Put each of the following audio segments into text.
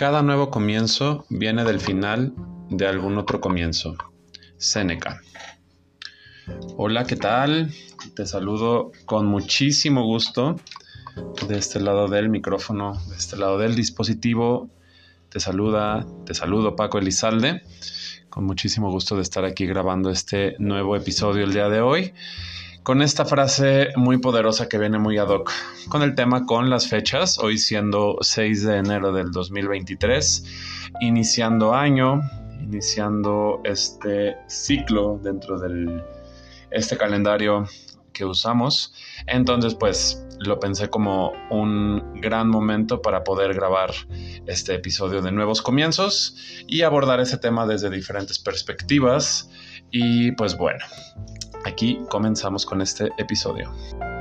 Cada nuevo comienzo viene del final de algún otro comienzo. Séneca. Hola, ¿qué tal? Te saludo con muchísimo gusto de este lado del micrófono, de este lado del dispositivo. Te saludo Paco Elizalde. Con muchísimo gusto de estar aquí grabando este nuevo episodio el día de hoy, con esta frase muy poderosa que viene muy ad hoc con el tema, con las fechas, hoy siendo 6 de enero del 2023, iniciando año, iniciando este ciclo dentro de este calendario que usamos. Entonces, pues lo pensé como un gran momento para poder grabar este episodio de Nuevos Comienzos y abordar ese tema desde diferentes perspectivas. Y pues bueno, aquí comenzamos con este episodio.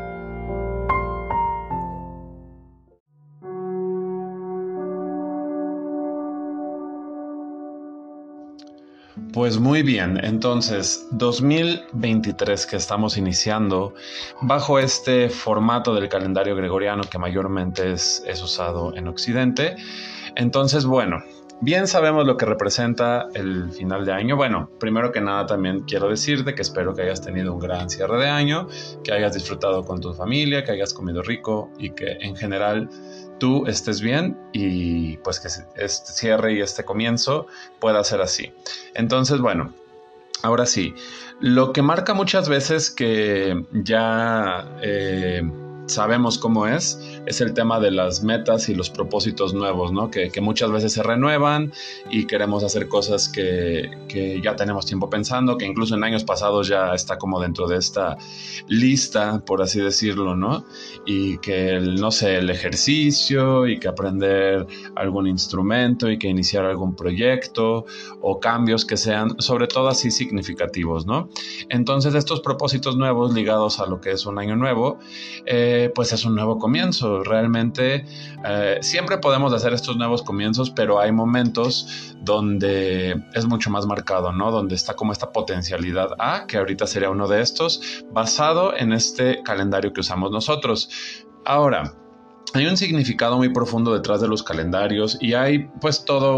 Pues muy bien, entonces 2023 que estamos iniciando bajo este formato del calendario gregoriano que mayormente es usado en Occidente. Entonces, bueno, bien sabemos lo que representa el final de año. Bueno, primero que nada también quiero decirte que espero que hayas tenido un gran cierre de año, que hayas disfrutado con tu familia, que hayas comido rico y que en general tú estés bien y pues que este cierre y este comienzo pueda ser así. Entonces, bueno, ahora sí, lo que marca muchas veces que ya sabemos cómo es el tema de las metas y los propósitos nuevos, ¿no? Que muchas veces se renuevan y queremos hacer cosas que ya tenemos tiempo pensando, que incluso en años pasados ya está como dentro de esta lista, por así decirlo, ¿no? Y que, no sé, el ejercicio y que aprender algún instrumento y que iniciar algún proyecto o cambios que sean, sobre todo así, significativos, ¿no? Entonces, estos propósitos nuevos ligados a lo que es un año nuevo, pues es un nuevo comienzo. Realmente siempre podemos hacer estos nuevos comienzos, pero hay momentos donde es mucho más marcado, ¿no? Donde está como esta potencialidad que ahorita sería uno de estos, basado en este calendario que usamos nosotros. Ahora, hay un significado muy profundo detrás de los calendarios y hay pues todo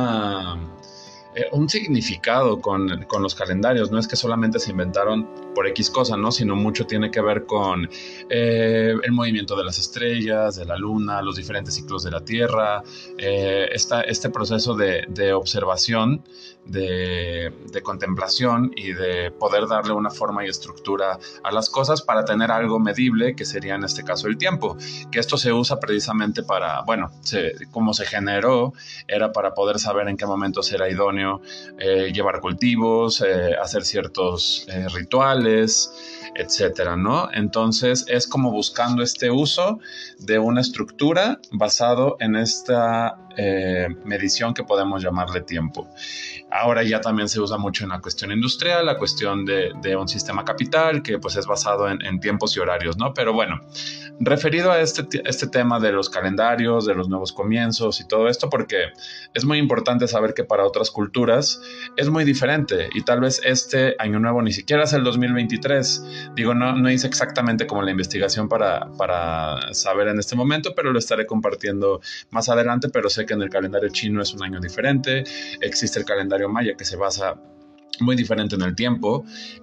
un significado con los calendarios. No es que solamente se inventaron por X cosa, ¿no? Sino mucho tiene que ver con el movimiento de las estrellas, de la luna, los diferentes ciclos de la Tierra, este proceso de observación, de contemplación y de poder darle una forma y estructura a las cosas para tener algo medible, que sería en este caso el tiempo, que esto se usa precisamente para, bueno, como se generó, era para poder saber en qué momento será idóneo llevar cultivos, hacer ciertos rituales, etcétera, ¿no? Entonces es como buscando este uso de una estructura basado en esta medición que podemos llamarle tiempo. Ahora ya también se usa mucho en la cuestión industrial, la cuestión de un sistema capital que pues es basado en tiempos y horarios, ¿no? Pero bueno, referido a este tema de los calendarios, de los nuevos comienzos y todo esto, porque es muy importante saber que para otras culturas es muy diferente y tal vez este año nuevo ni siquiera es el 2023. Digo, no hice exactamente como la investigación para saber en este momento, pero lo estaré compartiendo más adelante. Pero sé que en el calendario chino es un año diferente. Existe el calendario maya que se basa muy diferente en el tiempo,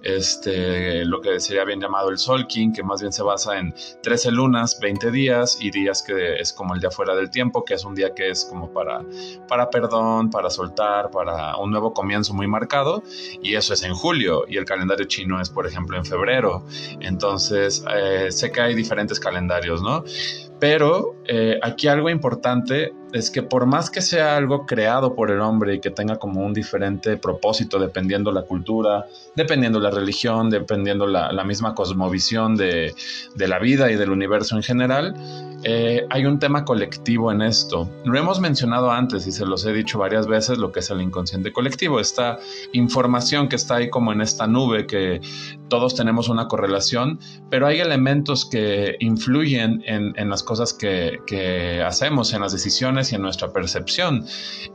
lo que sería bien llamado el Solkin, que más bien se basa en 13 lunas, 20 días y días que es como el día fuera del tiempo, que es un día que es como para perdón, para soltar, para un nuevo comienzo muy marcado, y eso es en julio, y el calendario chino es, por ejemplo, en febrero. Entonces, sé que hay diferentes calendarios, ¿no? Pero aquí algo importante es que por más que sea algo creado por el hombre y que tenga como un diferente propósito dependiendo la cultura, dependiendo la religión, dependiendo la misma cosmovisión de la vida y del universo en general, hay un tema colectivo en esto. Lo hemos mencionado antes y se los he dicho varias veces, lo que es el inconsciente colectivo, esta información que está ahí como en esta nube, que todos tenemos una correlación, pero hay elementos que influyen en las cosas que hacemos, en las decisiones y en nuestra percepción,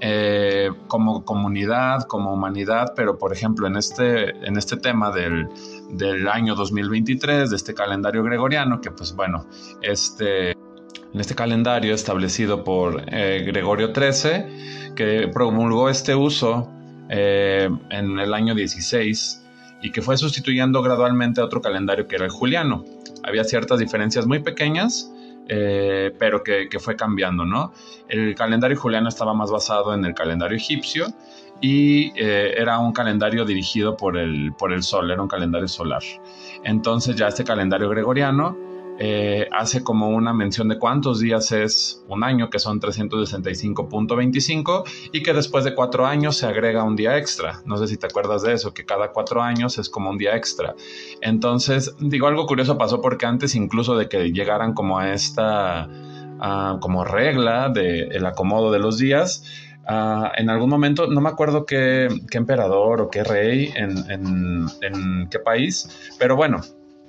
como comunidad, como humanidad. Pero por ejemplo en este tema del año 2023, de este calendario gregoriano, que pues bueno, en este calendario establecido por Gregorio XIII, que promulgó este uso en el año 16 y que fue sustituyendo gradualmente a otro calendario que era el juliano. Había ciertas diferencias muy pequeñas, pero que fue cambiando, ¿no? El calendario juliano estaba más basado en el calendario egipcio y era un calendario dirigido por el sol, era un calendario solar. Entonces ya este calendario gregoriano hace como una mención de cuántos días es un año, que son 365.25, y que después de 4 años se agrega un día extra. No sé si te acuerdas de eso, que cada 4 años es como un día extra. Entonces, digo, algo curioso pasó porque antes incluso de que llegaran como a esta como regla del acomodo de los días, en algún momento, no me acuerdo qué emperador o qué rey en qué país, pero bueno,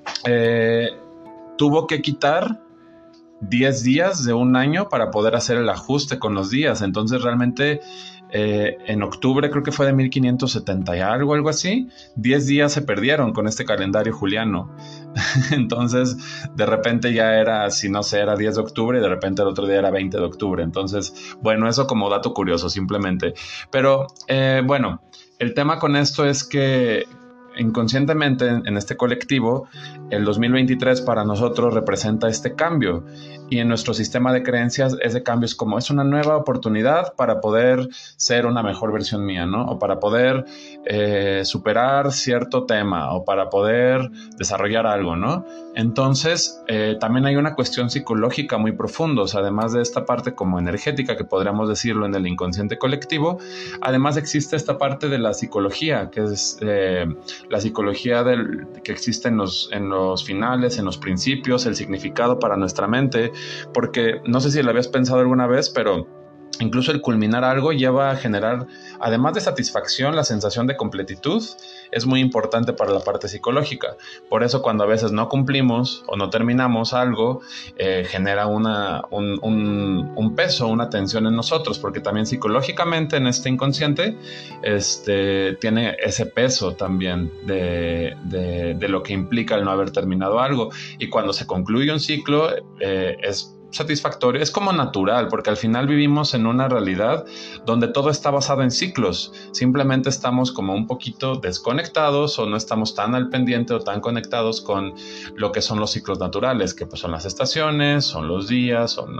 tuvo que quitar 10 días de un año para poder hacer el ajuste con los días. Entonces realmente en octubre, creo que fue de 1570 y algo así, 10 días se perdieron con este calendario juliano. Entonces de repente ya era, si no sé, era 10 de octubre y de repente el otro día era 20 de octubre. Entonces, bueno, eso como dato curioso simplemente. Pero bueno, el tema con esto es que inconscientemente en este colectivo, el 2023 para nosotros representa este cambio, y en nuestro sistema de creencias ese cambio es como, es una nueva oportunidad para poder ser una mejor versión mía, ¿no? O para poder superar cierto tema, o para poder desarrollar algo, ¿no? Entonces también hay una cuestión psicológica muy profunda, o sea, además de esta parte como energética, que podríamos decirlo en el inconsciente colectivo, además existe esta parte de la psicología, que es la psicología que existe en los finales, en los principios, el significado para nuestra mente, porque no sé si lo habías pensado alguna vez, pero incluso el culminar algo lleva a generar, además de satisfacción, la sensación de completitud es muy importante para la parte psicológica. Por eso cuando a veces no cumplimos o no terminamos algo, genera un peso, una tensión en nosotros, porque también psicológicamente en este inconsciente tiene ese peso también de lo que implica el no haber terminado algo. Y cuando se concluye un ciclo, es satisfactorio, es como natural, porque al final vivimos en una realidad donde todo está basado en ciclos. Simplemente estamos como un poquito desconectados, o no estamos tan al pendiente o tan conectados con lo que son los ciclos naturales, que pues son las estaciones, son los días, son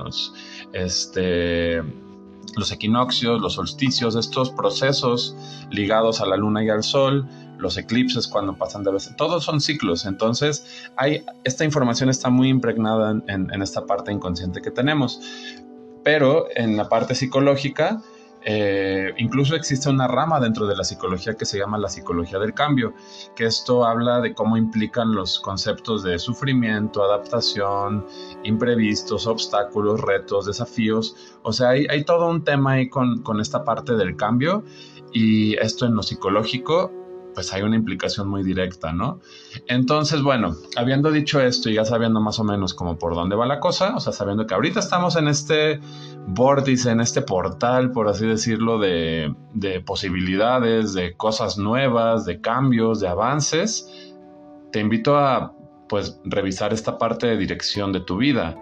los equinoccios, los solsticios, estos procesos ligados a la luna y al sol, los eclipses cuando pasan de vez, todos son ciclos. Entonces esta información está muy impregnada en esta parte inconsciente que tenemos. Pero en la parte psicológica, incluso existe una rama dentro de la psicología que se llama la psicología del cambio, que esto habla de cómo implican los conceptos de sufrimiento, adaptación, imprevistos, obstáculos, retos, desafíos. O sea, hay todo un tema ahí con esta parte del cambio, y esto en lo psicológico pues hay una implicación muy directa, ¿no? Entonces, bueno, habiendo dicho esto y ya sabiendo más o menos como por dónde va la cosa, o sea, sabiendo que ahorita estamos en este vórtice, en este portal, por así decirlo, de posibilidades, de cosas nuevas, de cambios, de avances, te invito a, pues, revisar esta parte de dirección de tu vida.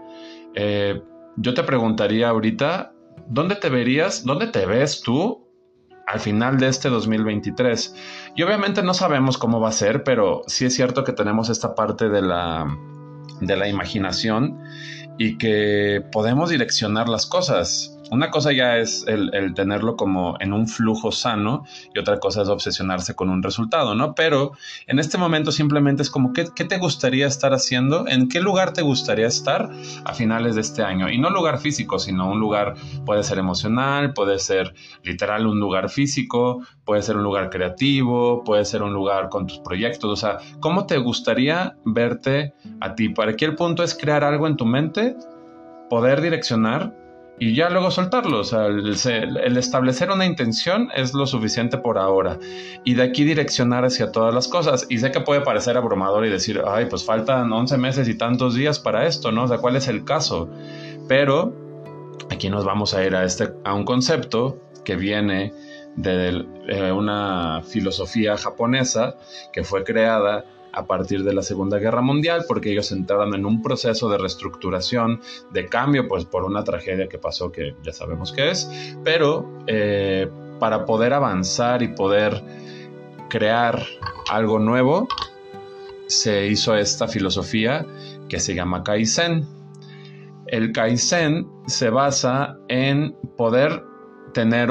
Yo te preguntaría ahorita, ¿dónde te ves tú al final de este 2023? Y obviamente no sabemos cómo va a ser, pero sí es cierto que tenemos esta parte de la imaginación y que podemos direccionar las cosas. Una cosa ya es el tenerlo como en un flujo sano, y otra cosa es obsesionarse con un resultado, ¿no? Pero en este momento simplemente es como, ¿qué te gustaría estar haciendo? ¿En qué lugar te gustaría estar a finales de este año? Y no lugar físico, sino un lugar, puede ser emocional, puede ser literal un lugar físico, puede ser un lugar creativo, puede ser un lugar con tus proyectos. O sea, ¿cómo te gustaría verte a ti? Para aquí el punto es crear algo en tu mente, poder direccionar y ya luego soltarlo. O sea, el establecer una intención es lo suficiente por ahora, y de aquí direccionar hacia todas las cosas. Y sé que puede parecer abrumador y decir, ay, pues faltan 11 meses y tantos días para esto, ¿no? O sea, ¿cuál es el caso? Pero aquí nos vamos a ir a un concepto que viene de una filosofía japonesa que fue creada a partir de la Segunda Guerra Mundial, porque ellos entraron en un proceso de reestructuración, de cambio, pues por una tragedia que pasó que ya sabemos qué es, pero para poder avanzar y poder crear algo nuevo, se hizo esta filosofía que se llama Kaizen. El Kaizen se basa en poder tener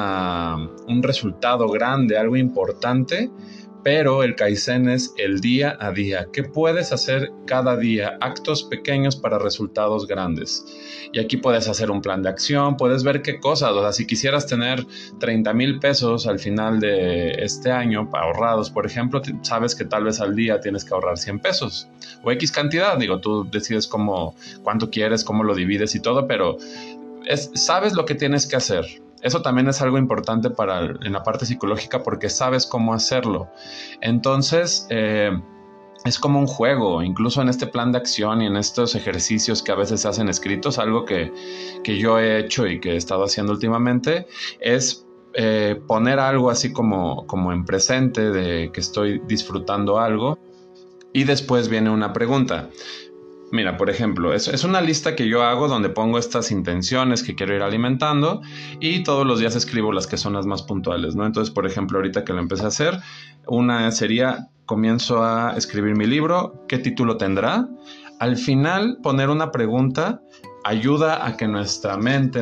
un resultado grande, algo importante, pero el Kaizen es el día a día. ¿Qué puedes hacer cada día? Actos pequeños para resultados grandes. Y aquí puedes hacer un plan de acción, puedes ver qué cosas, o sea, si quisieras tener 30,000 pesos al final de este año ahorrados, por ejemplo, sabes que tal vez al día tienes que ahorrar 100 pesos o X cantidad. Digo, tú decides cuánto quieres, cómo lo divides y todo, pero sabes lo que tienes que hacer. Eso también es algo importante en la parte psicológica porque sabes cómo hacerlo. Entonces, es como un juego, incluso en este plan de acción y en estos ejercicios que a veces se hacen escritos, algo que yo he hecho y que he estado haciendo últimamente, es poner algo así como en presente de que estoy disfrutando algo y después viene una pregunta. Mira, por ejemplo, es una lista que yo hago donde pongo estas intenciones que quiero ir alimentando y todos los días escribo las que son las más puntuales, ¿no? Entonces, por ejemplo, ahorita que lo empecé a hacer, una sería, comienzo a escribir mi libro, ¿qué título tendrá? Al final, poner una pregunta ayuda a que nuestra mente,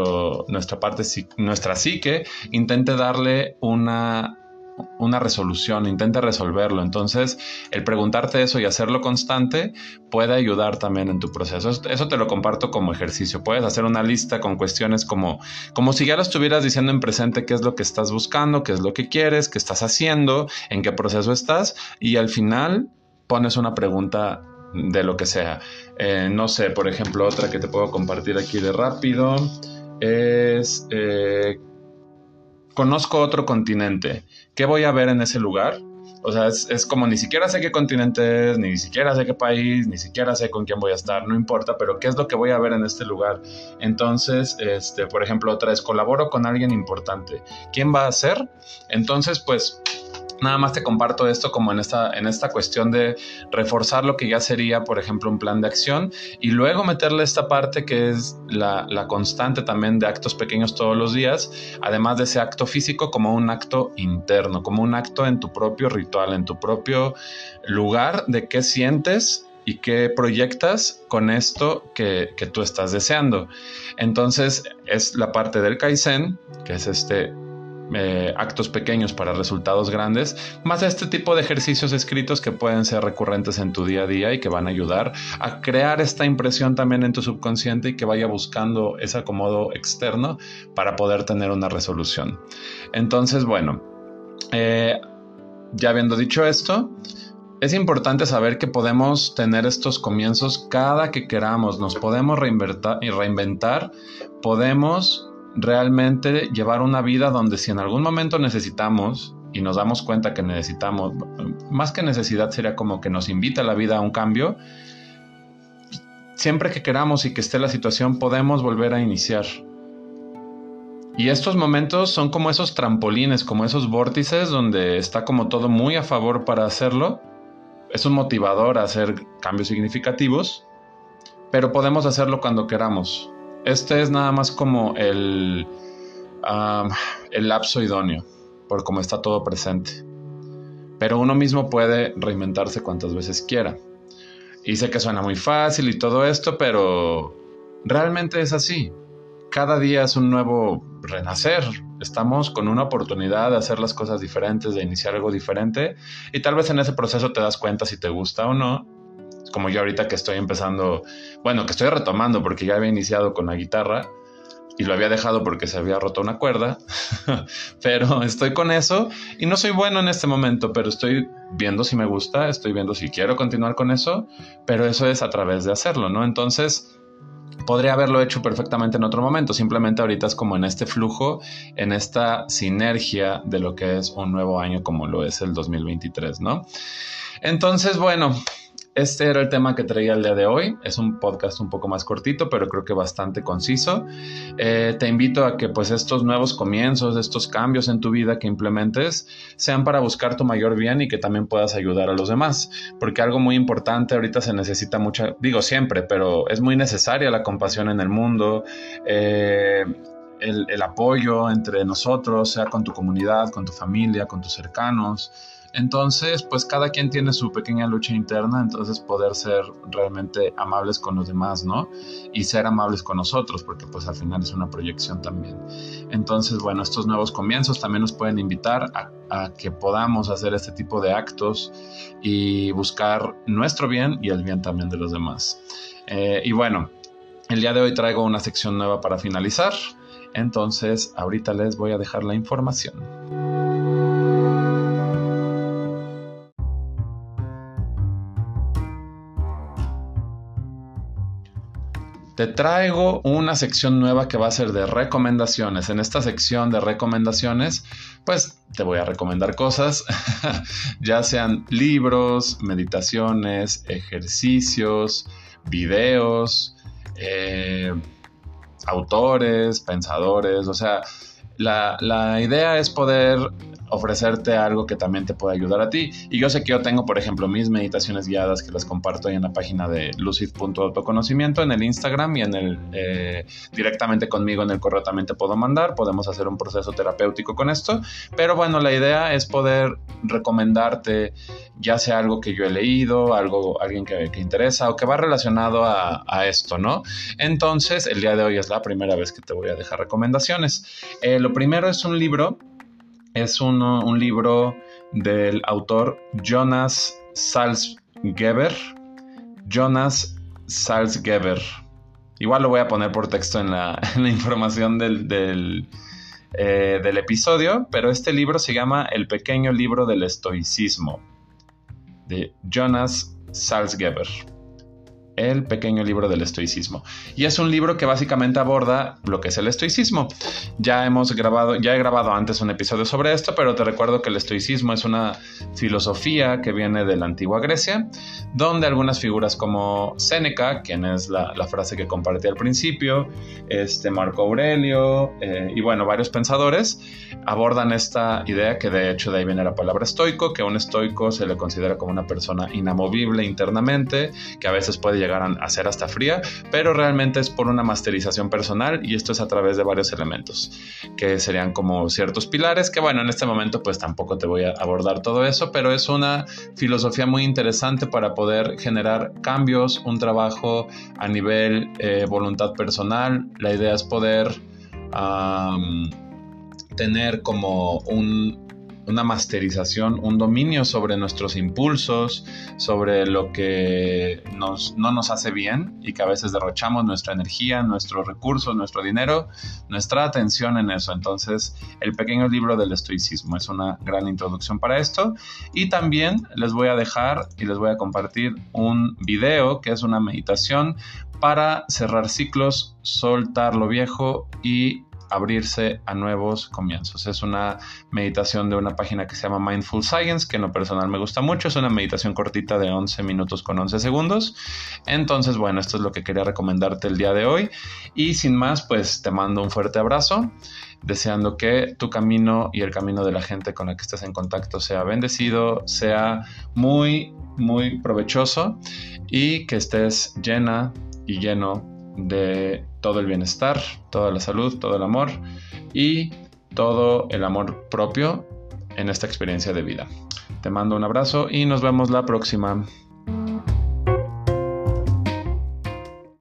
nuestra psique, intente darle una resolución, intenta resolverlo. Entonces, el preguntarte eso y hacerlo constante puede ayudar también en tu proceso. Eso te lo comparto como ejercicio. Puedes hacer una lista con cuestiones como si ya lo estuvieras diciendo en presente, qué es lo que estás buscando, qué es lo que quieres, qué estás haciendo, en qué proceso estás, y al final pones una pregunta de lo que sea. No sé, por ejemplo, otra que te puedo compartir aquí de rápido es... conozco otro continente. ¿Qué voy a ver en ese lugar? O sea, es como ni siquiera sé qué continente es, ni siquiera sé qué país, ni siquiera sé con quién voy a estar, no importa, pero ¿qué es lo que voy a ver en este lugar? Entonces, por ejemplo, otra vez, colaboro con alguien importante. ¿Quién va a ser? Entonces, pues... nada más te comparto esto como en esta cuestión de reforzar lo que ya sería, por ejemplo, un plan de acción y luego meterle esta parte que es la constante también de actos pequeños todos los días, además de ese acto físico como un acto interno, como un acto en tu propio ritual, en tu propio lugar de qué sientes y qué proyectas con esto que tú estás deseando. Entonces es la parte del Kaizen, que es actos pequeños para resultados grandes, más este tipo de ejercicios escritos que pueden ser recurrentes en tu día a día y que van a ayudar a crear esta impresión también en tu subconsciente y que vaya buscando ese acomodo externo para poder tener una resolución. Entonces, bueno, ya habiendo dicho esto, es importante saber que podemos tener estos comienzos cada que queramos, nos podemos reinventar, podemos realmente llevar una vida donde si en algún momento necesitamos y nos damos cuenta que necesitamos, más que necesidad sería como que nos invita la vida a un cambio, siempre que queramos y que esté la situación podemos volver a iniciar. Y estos momentos son como esos trampolines, como esos vórtices donde está como todo muy a favor para hacerlo. Es un motivador a hacer cambios significativos, pero podemos hacerlo cuando queramos. Este es nada más como el lapso idóneo, por cómo está todo presente. Pero uno mismo puede reinventarse cuantas veces quiera. Y sé que suena muy fácil y todo esto, pero realmente es así. Cada día es un nuevo renacer. Estamos con una oportunidad de hacer las cosas diferentes, de iniciar algo diferente. Y tal vez en ese proceso te das cuenta si te gusta o no. Como yo ahorita que estoy empezando, bueno, que estoy retomando porque ya había iniciado con la guitarra y lo había dejado porque se había roto una cuerda, pero estoy con eso y no soy bueno en este momento, pero estoy viendo si me gusta, estoy viendo si quiero continuar con eso, pero eso es a través de hacerlo, ¿no? Entonces, podría haberlo hecho perfectamente en otro momento, simplemente ahorita es como en este flujo, en esta sinergia de lo que es un nuevo año como lo es el 2023, ¿no? Entonces, bueno, este era el tema que traía el día de hoy. Es un podcast un poco más cortito, pero creo que bastante conciso. Te invito a que pues estos nuevos comienzos, estos cambios en tu vida que implementes, sean para buscar tu mayor bien y que también puedas ayudar a los demás. Porque algo muy importante, ahorita se necesita mucha, digo siempre, pero es muy necesaria la compasión en el mundo, el apoyo entre nosotros, sea con tu comunidad, con tu familia, con tus cercanos. Entonces, pues cada quien tiene su pequeña lucha interna, entonces poder ser realmente amables con los demás, ¿no? Y ser amables con nosotros, porque pues al final es una proyección también. Entonces, bueno, estos nuevos comienzos también nos pueden invitar a que podamos hacer este tipo de actos y buscar nuestro bien y el bien también de los demás. Y bueno, el día de hoy traigo una sección nueva para finalizar, entonces ahorita les voy a dejar la información. Te traigo una sección nueva que va a ser de recomendaciones. En esta sección de recomendaciones, pues te voy a recomendar cosas, ya sean libros, meditaciones, ejercicios, videos, autores, pensadores. O sea, la idea es poder ofrecerte algo que también te pueda ayudar a ti. Y yo sé que yo tengo, por ejemplo, mis meditaciones guiadas que las comparto ahí en la página de lucid.autoconocimiento, en el Instagram, y en el directamente conmigo en el correo también te puedo mandar. Podemos hacer un proceso terapéutico con esto. Pero bueno, la idea es poder recomendarte ya sea algo que yo he leído, alguien que interesa o que va relacionado a esto, ¿no? Entonces, el día de hoy es la primera vez que te voy a dejar recomendaciones. Lo primero es un libro. Es un libro del autor Jonas Salzgeber. Jonas Salzgeber. Igual lo voy a poner por texto en la información del episodio, pero este libro se llama El pequeño libro del estoicismo, de Jonas Salzgeber. El pequeño libro del estoicismo. Y es un libro que básicamente aborda lo que es el estoicismo. Ya he grabado antes un episodio sobre esto, pero te recuerdo que el estoicismo es una filosofía que viene de la antigua Grecia, donde algunas figuras como Séneca, quien es la frase que compartí al principio, Marco Aurelio, y bueno, varios pensadores abordan esta idea, que de hecho de ahí viene la palabra estoico, que un estoico se le considera como una persona inamovible internamente, que a veces puede llegar a ser hasta fría, pero realmente es por una masterización personal, y esto es a través de varios elementos, que serían como ciertos pilares, que bueno, en este momento pues tampoco te voy a abordar todo eso, pero es una filosofía muy interesante para poder generar cambios, un trabajo a nivel voluntad personal. La idea es poder tener como una masterización, un dominio sobre nuestros impulsos, sobre lo que no nos hace bien y que a veces derrochamos nuestra energía, nuestros recursos, nuestro dinero, nuestra atención en eso. Entonces, el pequeño libro del estoicismo es una gran introducción para esto. Y también les voy a dejar y les voy a compartir un video que es una meditación para cerrar ciclos, soltar lo viejo y abrirse a nuevos comienzos. Es una meditación de una página que se llama Mindful Science, que en lo personal me gusta mucho. Es una meditación cortita de 11 minutos con 11 segundos. Entonces, bueno, esto es lo que quería recomendarte el día de hoy. Y sin más, pues te mando un fuerte abrazo, deseando que tu camino y el camino de la gente con la que estés en contacto sea bendecido, sea muy, muy provechoso, y que estés llena y lleno de todo el bienestar, toda la salud, todo el amor y todo el amor propio en esta experiencia de vida. Te mando un abrazo y nos vemos la próxima.